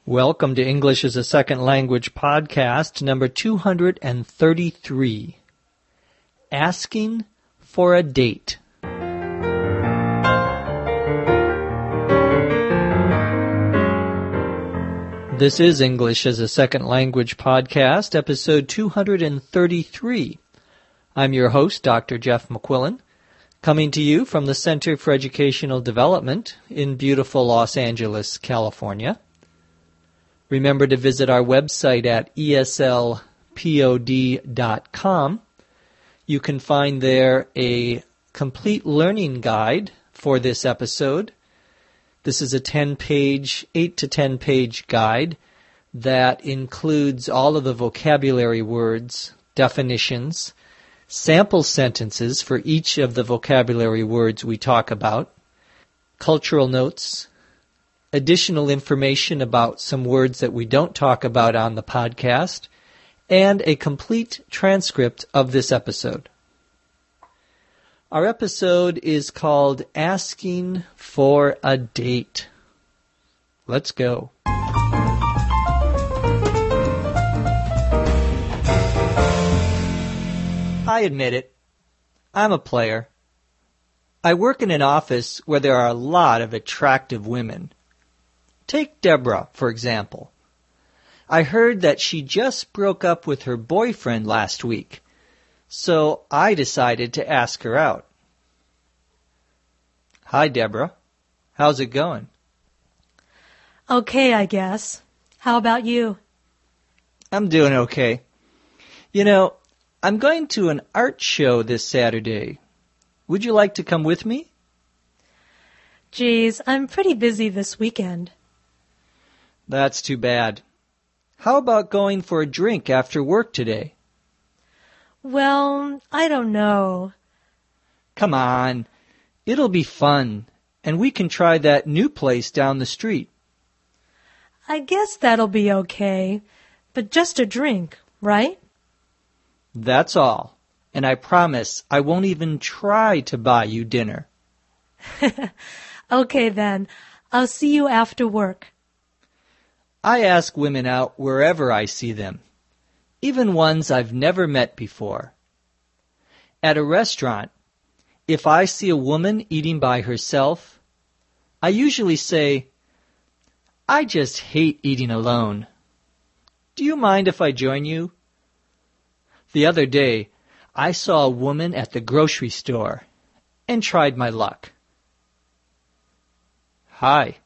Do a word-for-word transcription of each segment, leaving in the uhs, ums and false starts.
Welcome to English as a Second Language podcast number two hundred thirty-three. Asking for a date. This is English as a Second Language podcast, episode two hundred thirty-three. I'm your host, Doctor Jeff McQuillan, coming to you from the Center for Educational Development in beautiful Los Angeles, California. Remember to visit our website at E S L pod dot com. You can find there a complete learning guide for this episode. This is a ten-page, eight to ten-page guide that includes all of the vocabulary words, definitions, sample sentences for each of the vocabulary words we talk about, cultural notes, additional information about some words that we don't talk about on the podcast, and a complete transcript of this episode. Our episode is called Asking for a Date. Let's go. I admit it. I'm a player. I work in an office where there are a lot of attractive women. Take Deborah, for example. I heard that she just broke up with her boyfriend last week, so I decided to ask her out. Hi, Deborah. How's it going? Okay, I guess. How about you? I'm doing okay. You know, I'm going to an art show this Saturday. Would you like to come with me? Geez, I'm pretty busy this weekend. That's too bad. How about going for a drink after work today? Well, I don't know. Come on. It'll be fun, and we can try that new place down the street. I guess that'll be okay, but just a drink, right? That's all, and I promise I won't even try to buy you dinner. Okay then, I'll see you after work. I ask women out wherever I see them, even ones I've never met before. At a restaurant, if I see a woman eating by herself, I usually say, I just hate eating alone. Do you mind if I join you? The other day, I saw a woman at the grocery store and tried my luck. Hi.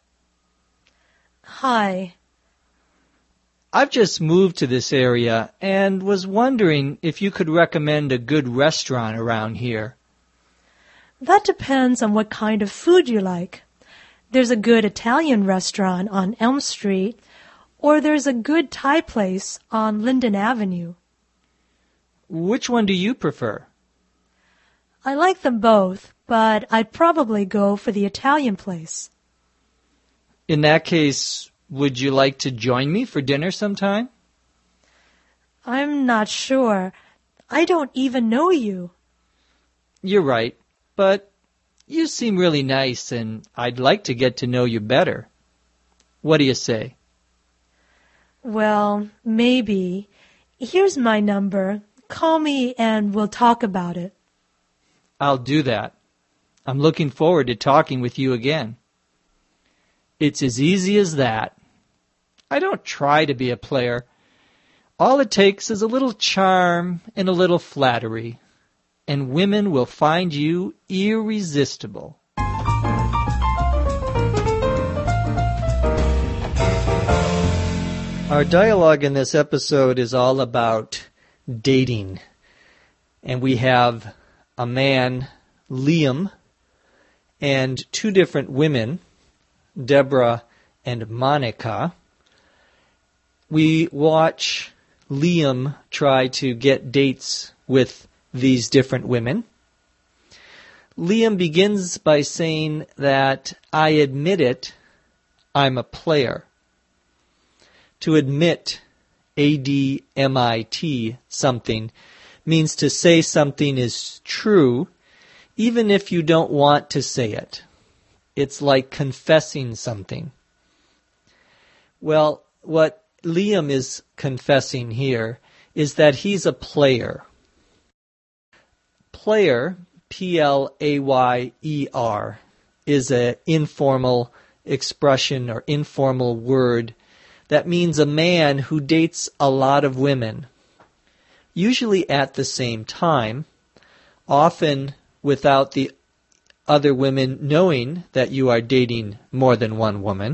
Hi. I've just moved to this area and was wondering if you could recommend a good restaurant around here. That depends on what kind of food you like. There's a good Italian restaurant on Elm Street, or there's a good Thai place on Linden Avenue. Which one do you prefer? I like them both, but I'd probably go for the Italian place. In that case, would you like to join me for dinner sometime? I'm not sure. I don't even know you. You're right, but you seem really nice, and I'd like to get to know you better. What do you say? Well, maybe. Here's my number. Call me and we'll talk about it. I'll do that. I'm looking forward to talking with you again. It's as easy as that. I don't try to be a player. All it takes is a little charm and a little flattery, and women will find you irresistible. Our dialogue in this episode is all about dating, and we have a man, Liam, and two different women, Deborah and Monica. We watch Liam try to get dates with these different women. Liam begins by saying that, I admit it, I'm a player. To admit, A D M I T, something, means to say something is true, even if you don't want to say it. It's like confessing something. Well, what Liam is confessing here is that he's a player. Player, P L A Y E R, is an informal expression or informal word that means a man who dates a lot of women, usually at the same time, often without the other women knowing that you are dating more than one woman.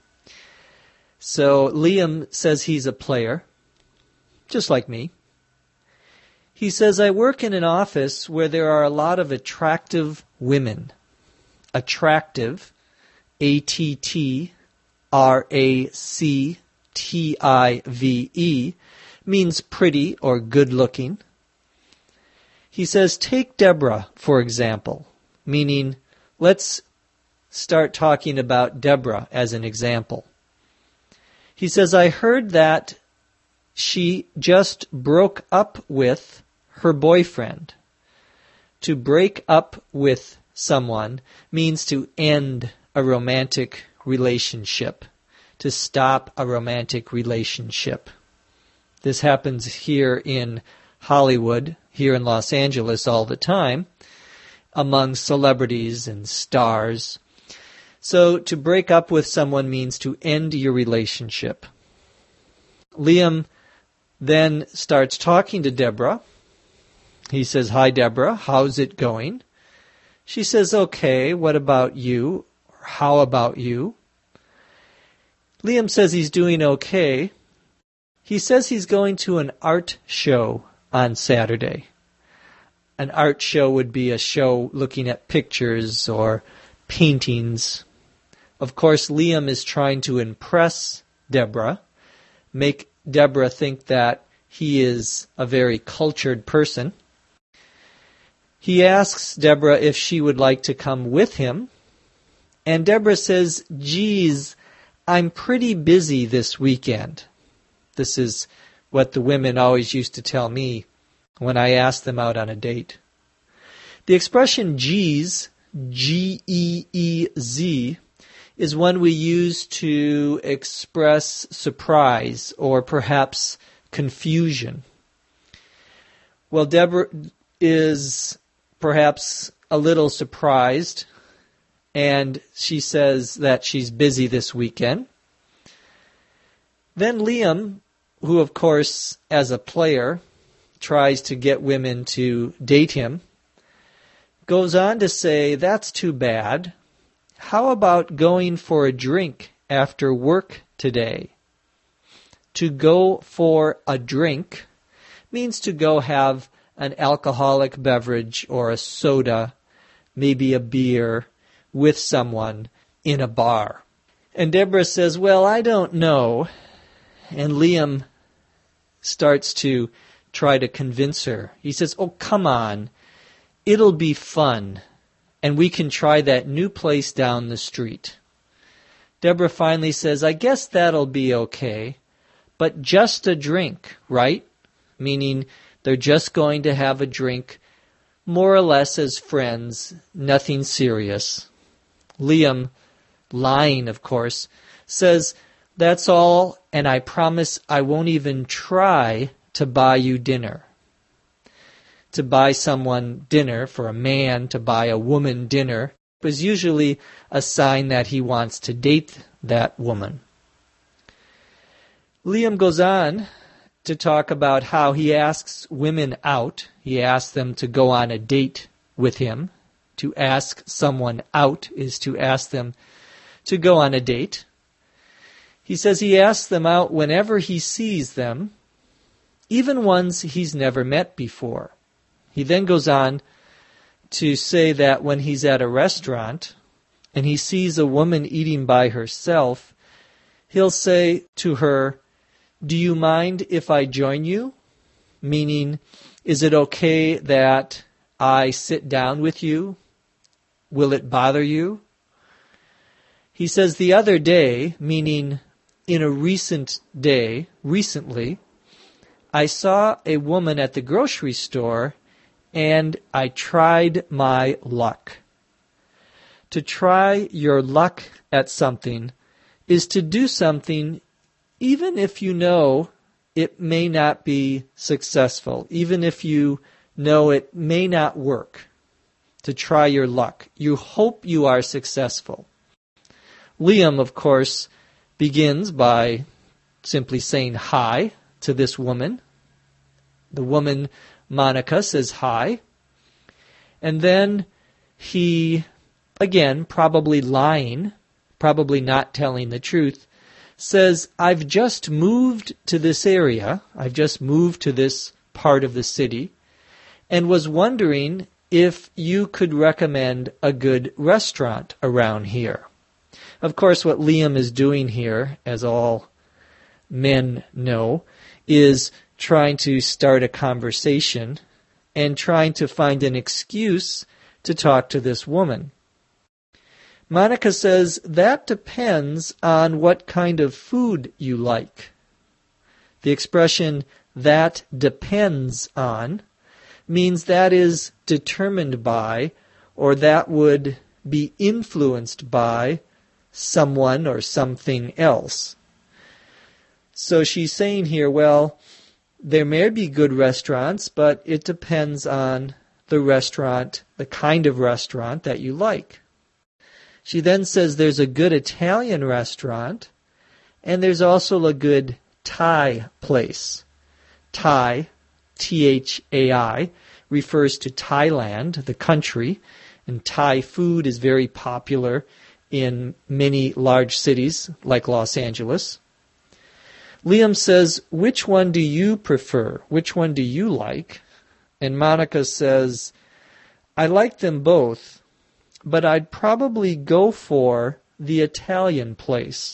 So Liam says he's a player, just like me. He says, I work in an office where there are a lot of attractive women. Attractive, A T T R A C T I V E, means pretty or good-looking. He says, take Deborah, for example, meaning let's start talking about Deborah as an example. He says, I heard that she just broke up with her boyfriend. To break up with someone means to end a romantic relationship, to stop a romantic relationship. This happens here in Hollywood, here in Los Angeles all the time, among celebrities and stars. So to break up with someone means to end your relationship. Liam then starts talking to Deborah. He says, hi, Deborah, how's it going? She says, okay, what about you? Or how about you? Liam says he's doing okay. He says he's going to an art show on Saturday. An art show would be a show looking at pictures or paintings. Of course, Liam is trying to impress Deborah, make Deborah think that he is a very cultured person. He asks Deborah if she would like to come with him, and Deborah says, geez, I'm pretty busy this weekend. This is what the women always used to tell me when I asked them out on a date. The expression geez, G E E Z, is one we use to express surprise or perhaps confusion. Well, Deborah is perhaps a little surprised, and she says that she's busy this weekend. Then Liam, who of course, as a player, tries to get women to date him, goes on to say, that's too bad. How about going for a drink after work today? To go for a drink means to go have an alcoholic beverage or a soda, maybe a beer, with someone in a bar. And Deborah says, well, I don't know. And Liam starts to try to convince her. He says, oh, come on. It'll be fun. And we can try that new place down the street. Deborah finally says, I guess that'll be okay. But just a drink, right? Meaning they're just going to have a drink, more or less as friends, nothing serious. Liam, lying of course, says, that's all, and I promise I won't even try to buy you dinner. To buy someone dinner, for a man to buy a woman dinner, was usually a sign that he wants to date that woman. Liam goes on to talk about how he asks women out. He asks them to go on a date with him. To ask someone out is to ask them to go on a date. He says he asks them out whenever he sees them, even ones he's never met before. He then goes on to say that when he's at a restaurant and he sees a woman eating by herself, he'll say to her, do you mind if I join you? Meaning, is it okay that I sit down with you? Will it bother you? He says the other day, meaning in a recent day, recently, I saw a woman at the grocery store and I tried my luck. To try your luck at something is to do something even if you know it may not be successful, even if you know it may not work, to try your luck. You hope you are successful. Liam, of course, begins by simply saying hi to this woman. The woman, Monica, says hi. And then he, again, probably lying, probably not telling the truth, says, I've just moved to this area, I've just moved to this part of the city, and was wondering if you could recommend a good restaurant around here. Of course, what Liam is doing here, as all men know, is trying to start a conversation and trying to find an excuse to talk to this woman. Monica says, that depends on what kind of food you like. The expression, that depends on, means that is determined by, or that would be influenced by, someone or something else. So she's saying here, well, there may be good restaurants, but it depends on the restaurant, the kind of restaurant that you like. She then says there's a good Italian restaurant, and there's also a good Thai place. Thai, T H A I, refers to Thailand, the country, and Thai food is very popular in many large cities like Los Angeles. Liam says, which one do you prefer? Which one do you like? And Monica says, I like them both, but I'd probably go for the Italian place.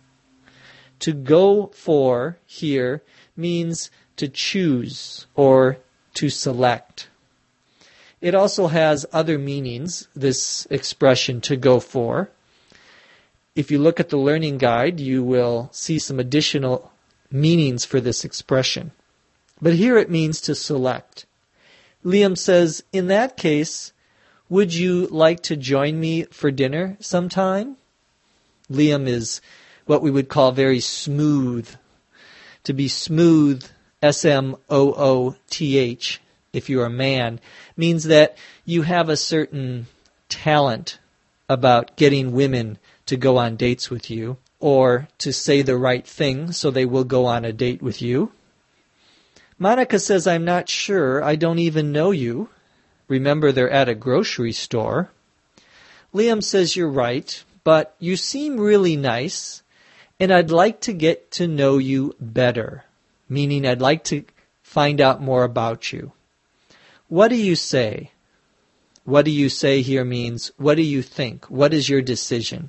To go for here means to choose or to select. It also has other meanings, this expression, to go for. If you look at the learning guide, you will see some additional meanings for this expression. But here it means to select. Liam says, in that case, would you like to join me for dinner sometime? Liam is what we would call very smooth. To be smooth, S M O O T H, if you're a man, means that you have a certain talent about getting women to go on dates with you, or to say the right thing so they will go on a date with you. Monica says, I'm not sure. I don't even know you. Remember, they're at a grocery store. Liam says, you're right, but you seem really nice, and I'd like to get to know you better, meaning I'd like to find out more about you. What do you say? What do you say here means, what do you think? What is your decision?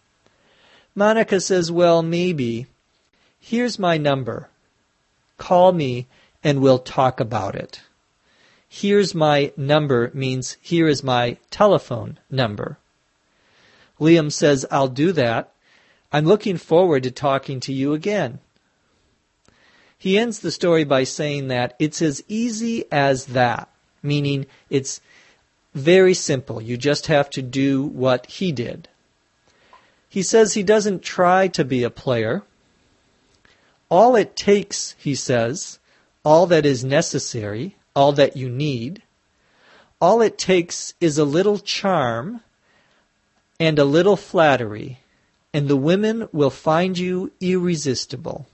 Monica says, well, maybe. Here's my number. Call me and we'll talk about it. Here's my number means here is my telephone number. Liam says, I'll do that. I'm looking forward to talking to you again. He ends the story by saying that it's as easy as that, meaning it's very simple. You just have to do what he did. He says he doesn't try to be a player. All it takes, he says, all that is necessary, all that you need, all it takes is a little charm and a little flattery, and the women will find you irresistible.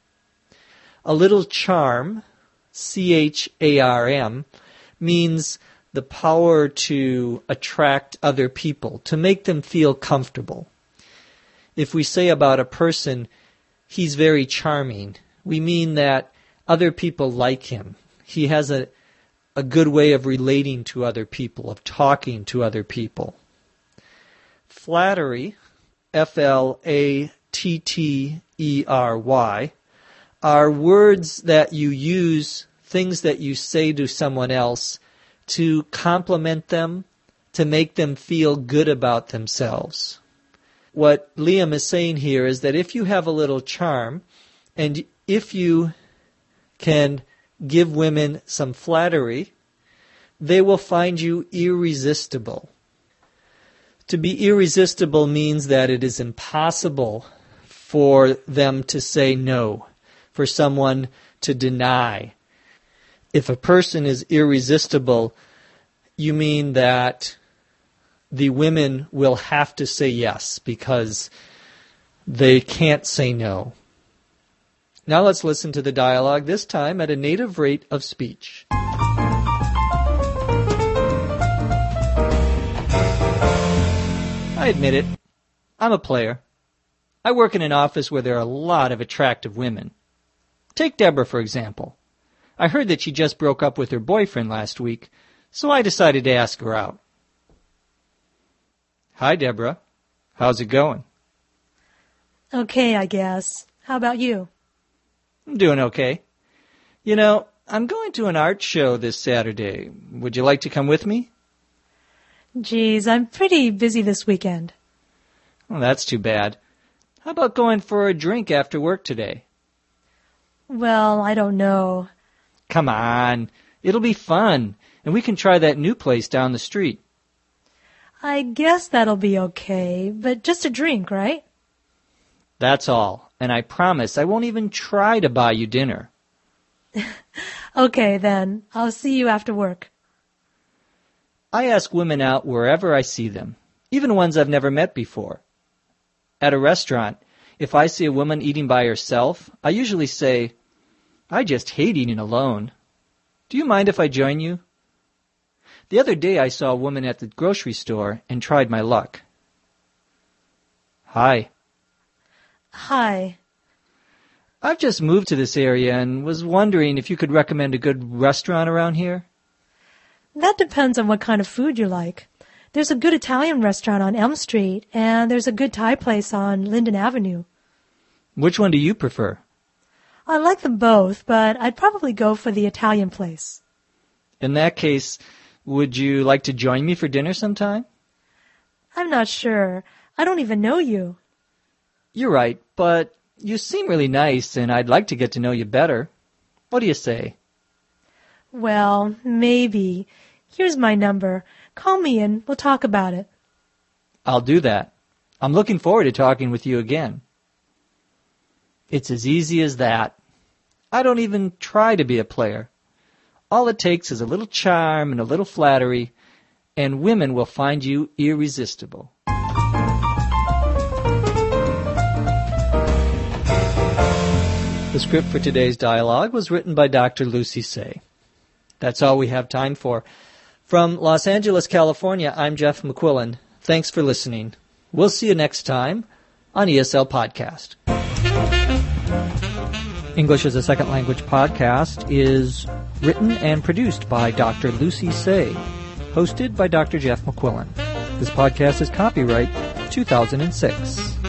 A little charm, C H A R M, means the power to attract other people, to make them feel comfortable. If we say about a person, he's very charming, we mean that other people like him. He has a, a good way of relating to other people, of talking to other people. Flattery, F L A T T E R Y, are words that you use, things that you say to someone else to compliment them, to make them feel good about themselves. What Liam is saying here is that if you have a little charm, and if you can give women some flattery, they will find you irresistible. To be irresistible means that it is impossible for them to say no, for someone to deny. If a person is irresistible, you mean that the women will have to say yes because they can't say no. Now let's listen to the dialogue, this time at a native rate of speech. I admit it. I'm a player. I work in an office where there are a lot of attractive women. Take Deborah, for example. I heard that she just broke up with her boyfriend last week, so I decided to ask her out. Hi, Deborah. How's it going? Okay, I guess. How about you? I'm doing okay. You know, I'm going to an art show this Saturday. Would you like to come with me? Geez, I'm pretty busy this weekend. Well, that's too bad. How about going for a drink after work today? Well, I don't know. Come on. It'll be fun, and we can try that new place down the street. I guess that'll be okay, but just a drink, right? That's all, and I promise I won't even try to buy you dinner. Okay, then. I'll see you after work. I ask women out wherever I see them, even ones I've never met before. At a restaurant, if I see a woman eating by herself, I usually say, I just hate eating alone. Do you mind if I join you? The other day I saw a woman at the grocery store and tried my luck. Hi. Hi. I've just moved to this area and was wondering if you could recommend a good restaurant around here. That depends on what kind of food you like. There's a good Italian restaurant on Elm Street, and there's a good Thai place on Linden Avenue. Which one do you prefer? I like them both, but I'd probably go for the Italian place. In that case, would you like to join me for dinner sometime? I'm not sure. I don't even know you. You're right, but you seem really nice, and I'd like to get to know you better. What do you say? Well, maybe. Here's my number. Call me and we'll talk about it. I'll do that. I'm looking forward to talking with you again. It's as easy as that. I don't even try to be a player. All it takes is a little charm and a little flattery, and women will find you irresistible. The script for today's dialogue was written by Doctor Lucy Tse. That's all we have time for. From Los Angeles, California, I'm Jeff McQuillan. Thanks for listening. We'll see you next time on E S L Podcast. English as a Second Language Podcast is written and produced by Doctor Lucy Tse, hosted by Doctor Jeff McQuillan. This podcast is copyright two thousand six.